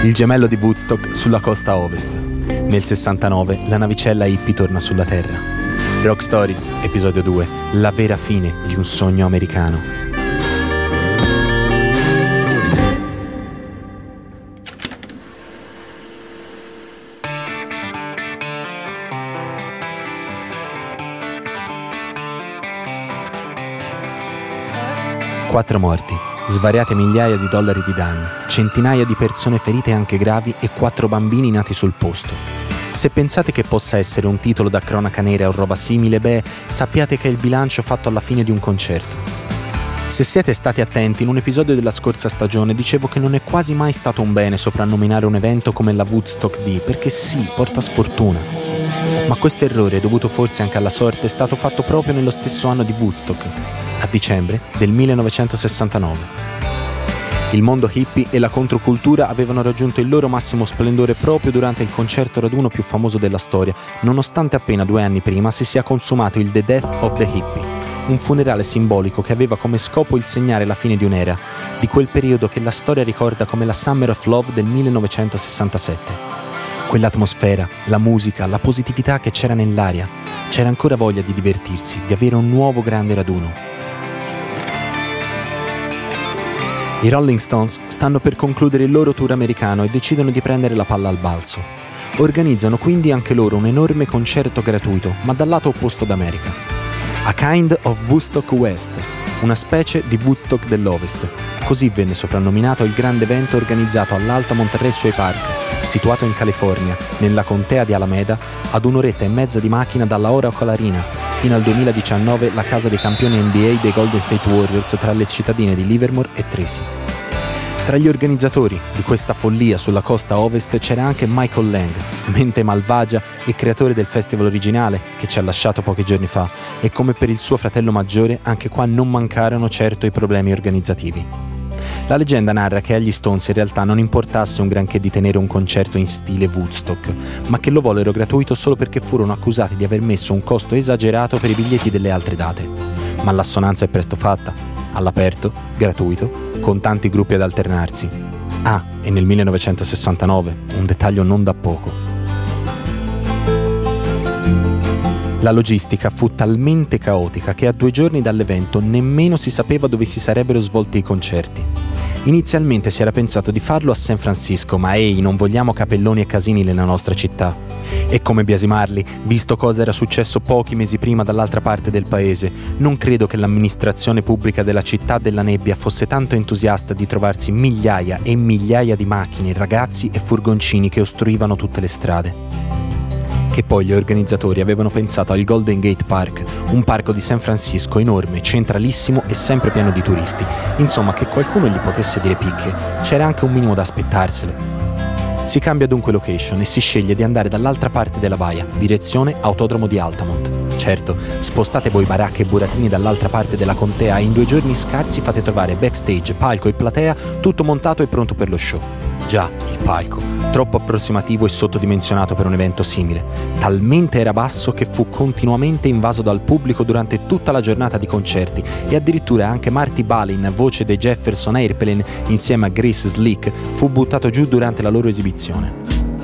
Il gemello di Woodstock sulla costa ovest. Nel 69 la navicella hippie torna sulla Terra. Rock Stories, episodio 2. La vera fine di un sogno americano. Quattro morti, svariate migliaia di dollari di danni, centinaia di persone ferite anche gravi e 4 bambini nati sul posto. Se pensate che possa essere un titolo da cronaca nera o roba simile, sappiate che è il bilancio fatto alla fine di un concerto. Se siete stati attenti, in un episodio della scorsa stagione dicevo che non è quasi mai stato un bene soprannominare un evento come la Woodstock D, perché sì, porta sfortuna. Ma questo errore, dovuto forse anche alla sorte, è stato fatto proprio nello stesso anno di Woodstock, a dicembre del 1969. Il mondo hippie e la controcultura avevano raggiunto il loro massimo splendore proprio durante il concerto raduno più famoso della storia, nonostante appena 2 anni prima si sia consumato il The Death of the Hippie, un funerale simbolico che aveva come scopo il segnare la fine di un'era, di quel periodo che la storia ricorda come la Summer of Love del 1967. Quell'atmosfera, la musica, la positività che c'era nell'aria, c'era ancora voglia di divertirsi, di avere un nuovo grande raduno. I Rolling Stones stanno per concludere il loro tour americano e decidono di prendere la palla al balzo. Organizzano quindi anche loro un enorme concerto gratuito, ma dal lato opposto d'America. A Kind of Woodstock West, una specie di Woodstock dell'Ovest. Così venne soprannominato il grande evento organizzato all'Altamont Raceway Park, situato in California, nella contea di Alameda, ad 1.5 ore di macchina dalla Oracle Arena, fino al 2019 la casa dei campioni NBA dei Golden State Warriors tra le cittadine di Livermore e Tracy. Tra gli organizzatori di questa follia sulla costa ovest c'era anche Michael Lang, mente malvagia e creatore del festival originale che ci ha lasciato pochi giorni fa, e come per il suo fratello maggiore anche qua non mancarono certo i problemi organizzativi. La leggenda narra che agli Stones in realtà non importasse un granché di tenere un concerto in stile Woodstock, ma che lo vollero gratuito solo perché furono accusati di aver messo un costo esagerato per i biglietti delle altre date. Ma l'assonanza è presto fatta, all'aperto, gratuito, con tanti gruppi ad alternarsi. Ah, e nel 1969, un dettaglio non da poco. La logistica fu talmente caotica che a 2 giorni dall'evento nemmeno si sapeva dove si sarebbero svolti i concerti. Inizialmente si era pensato di farlo a San Francisco, ma non vogliamo capelloni e casini nella nostra città. E come biasimarli, visto cosa era successo pochi mesi prima dall'altra parte del paese, non credo che l'amministrazione pubblica della città della nebbia fosse tanto entusiasta di trovarsi migliaia e migliaia di macchine, ragazzi e furgoncini che ostruivano tutte le strade. Che poi gli organizzatori avevano pensato al Golden Gate Park, un parco di San Francisco enorme, centralissimo e sempre pieno di turisti. Insomma, che qualcuno gli potesse dire picche, c'era anche un minimo da aspettarselo. Si cambia dunque location e si sceglie di andare dall'altra parte della baia, direzione Autodromo di Altamont. Certo, spostate voi baracche e burattini dall'altra parte della contea e in 2 giorni scarsi fate trovare backstage, palco e platea, tutto montato e pronto per lo show. Già, il palco, troppo approssimativo e sottodimensionato per un evento simile. Talmente era basso che fu continuamente invaso dal pubblico durante tutta la giornata di concerti e addirittura anche Marty Balin, voce dei Jefferson Airplane insieme a Grace Slick, fu buttato giù durante la loro esibizione.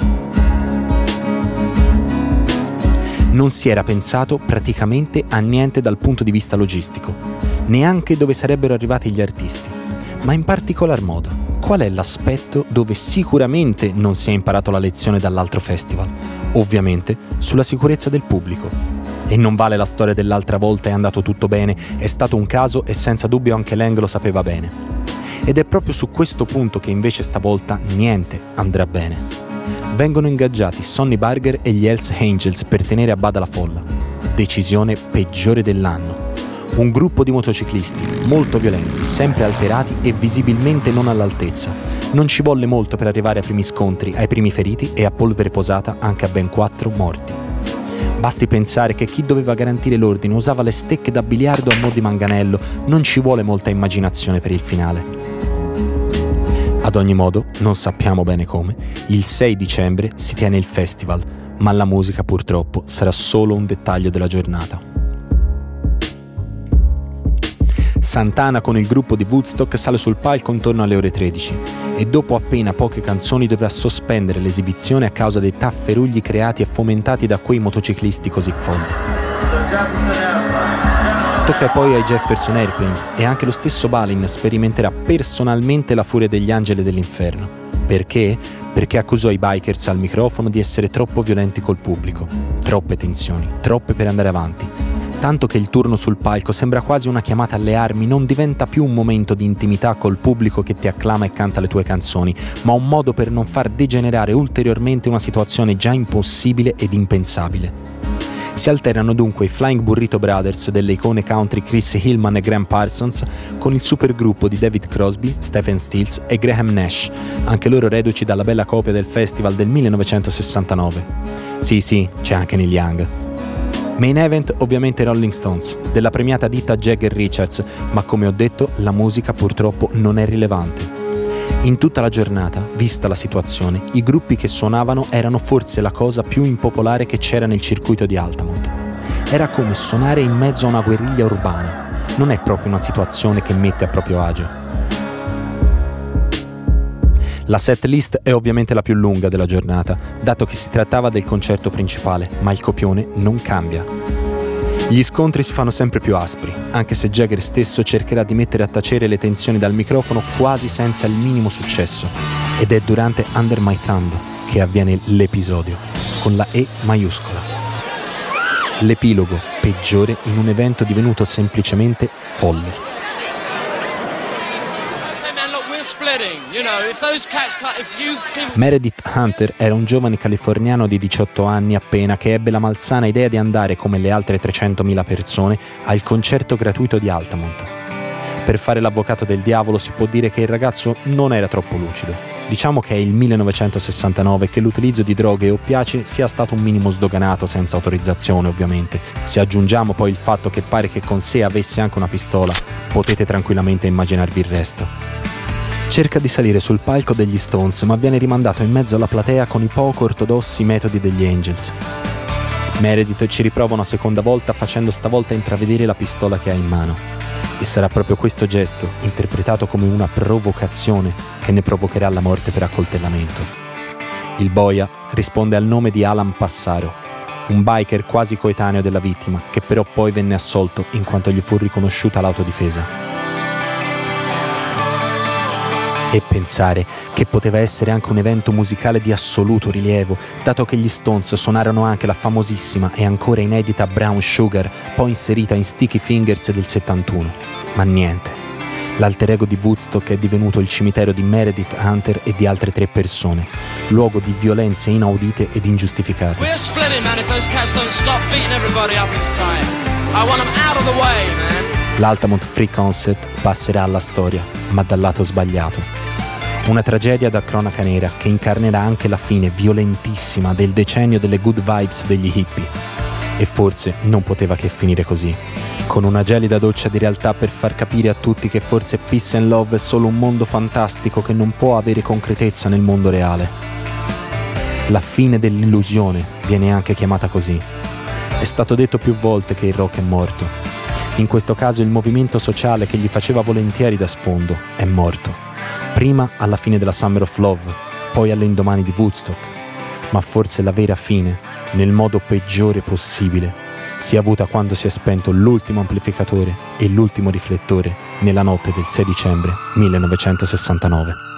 Non si era pensato praticamente a niente dal punto di vista logistico, neanche dove sarebbero arrivati gli artisti, ma in particolar modo. Qual è l'aspetto dove sicuramente non si è imparato la lezione dall'altro festival? Ovviamente sulla sicurezza del pubblico. E non vale la storia dell'altra volta è andato tutto bene, è stato un caso e senza dubbio anche Lang lo sapeva bene. Ed è proprio su questo punto che invece stavolta niente andrà bene. Vengono ingaggiati Sonny Barger e gli Hells Angels per tenere a bada la folla. Decisione peggiore dell'anno. Un gruppo di motociclisti, molto violenti, sempre alterati e visibilmente non all'altezza. Non ci volle molto per arrivare ai primi scontri, ai primi feriti e a polvere posata anche a ben 4 morti. Basti pensare che chi doveva garantire l'ordine usava le stecche da biliardo a mo' di manganello, non ci vuole molta immaginazione per il finale. Ad ogni modo, non sappiamo bene come, il 6 dicembre si tiene il festival, ma la musica purtroppo sarà solo un dettaglio della giornata. Santana con il gruppo di Woodstock sale sul palco intorno alle ore 13 e dopo appena poche canzoni dovrà sospendere l'esibizione a causa dei tafferugli creati e fomentati da quei motociclisti così folli. Tocca poi ai Jefferson Airplane e anche lo stesso Balin sperimenterà personalmente la furia degli angeli dell'inferno. Perché? Perché accusò i bikers al microfono di essere troppo violenti col pubblico. Troppe tensioni, troppe per andare avanti. Tanto che il turno sul palco sembra quasi una chiamata alle armi, non diventa più un momento di intimità col pubblico che ti acclama e canta le tue canzoni, ma un modo per non far degenerare ulteriormente una situazione già impossibile ed impensabile. Si alternano dunque i Flying Burrito Brothers delle icone country Chris Hillman e Graham Parsons con il supergruppo di David Crosby, Stephen Stills e Graham Nash, anche loro reduci dalla bella copia del festival del 1969. Sì, c'è anche Neil Young. Main event ovviamente Rolling Stones, della premiata ditta Jagger Richards, ma come ho detto la musica purtroppo non è rilevante. In tutta la giornata, vista la situazione, i gruppi che suonavano erano forse la cosa più impopolare che c'era nel circuito di Altamont. Era come suonare in mezzo a una guerriglia urbana. Non è proprio una situazione che mette a proprio agio. La setlist è ovviamente la più lunga della giornata, dato che si trattava del concerto principale, ma il copione non cambia. Gli scontri si fanno sempre più aspri, anche se Jagger stesso cercherà di mettere a tacere le tensioni dal microfono quasi senza il minimo successo. Ed è durante Under My Thumb che avviene l'episodio, con la E maiuscola. L'epilogo peggiore in un evento divenuto semplicemente folle. Meredith Hunter era un giovane californiano di 18 anni appena che ebbe la malsana idea di andare, come le altre 300.000 persone, al concerto gratuito di Altamont. Per fare l'avvocato del diavolo si può dire che il ragazzo non era troppo lucido. Diciamo che è il 1969 e che l'utilizzo di droghe e oppiacei sia stato un minimo sdoganato, senza autorizzazione ovviamente. Se aggiungiamo poi il fatto che pare che con sé avesse anche una pistola, potete tranquillamente immaginarvi il resto. Cerca di salire sul palco degli Stones, ma viene rimandato in mezzo alla platea con i poco ortodossi metodi degli Angels. Meredith ci riprova una seconda volta, facendo stavolta intravedere la pistola che ha in mano. E sarà proprio questo gesto, interpretato come una provocazione, che ne provocherà la morte per accoltellamento. Il boia risponde al nome di Alan Passaro, un biker quasi coetaneo della vittima, che però poi venne assolto in quanto gli fu riconosciuta l'autodifesa. E pensare che poteva essere anche un evento musicale di assoluto rilievo, dato che gli Stones suonarono anche la famosissima e ancora inedita Brown Sugar, poi inserita in Sticky Fingers del 71. Ma niente. L'alter ego di Woodstock è divenuto il cimitero di Meredith Hunter e di altre 3 persone, luogo di violenze inaudite ed ingiustificate. We're splitting, man, if those cats don't stop beating everybody up inside. I want them out of the way, man. L'Altamont Free Concert passerà alla storia, ma dal lato sbagliato. Una tragedia da cronaca nera che incarnerà anche la fine violentissima del decennio delle good vibes degli hippie. E forse non poteva che finire così, con una gelida doccia di realtà per far capire a tutti che forse Peace and Love è solo un mondo fantastico che non può avere concretezza nel mondo reale. La fine dell'illusione viene anche chiamata così. È stato detto più volte che il rock è morto. In questo caso il movimento sociale che gli faceva volentieri da sfondo è morto. Prima alla fine della Summer of Love, poi all'indomani di Woodstock. Ma forse la vera fine, nel modo peggiore possibile, si è avuta quando si è spento l'ultimo amplificatore e l'ultimo riflettore nella notte del 6 dicembre 1969.